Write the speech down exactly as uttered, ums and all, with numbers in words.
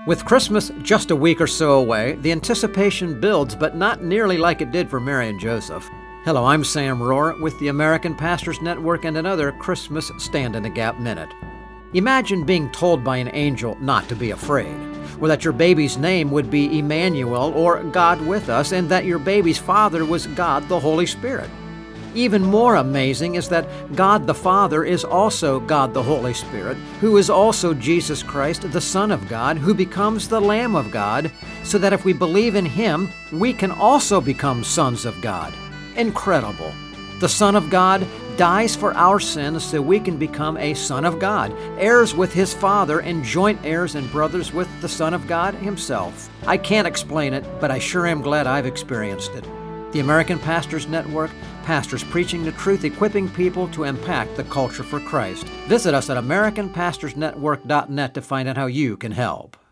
With Christmas just a week or so away, the anticipation builds, but not nearly like it did for Mary and Joseph. Hello, I'm Sam Rohr with the American Pastors Network and another Christmas Stand in the Gap Minute. Imagine being told by an angel not to be afraid, or that your baby's name would be Emmanuel, or God with us, and that your baby's father was God the Holy Spirit. Even more amazing is that God the Father is also God the Holy Spirit, who is also Jesus Christ, the Son of God, who becomes the Lamb of God, so that if we believe in Him, we can also become sons of God. Incredible. The Son of God dies for our sins so we can become a son of God, heirs with His Father and joint heirs and brothers with the Son of God Himself. I can't explain it, but I sure am glad I've experienced it. The American Pastors Network, pastors preaching the truth, equipping people to impact the culture for Christ. Visit us at American Pastors Network dot net to find out how you can help.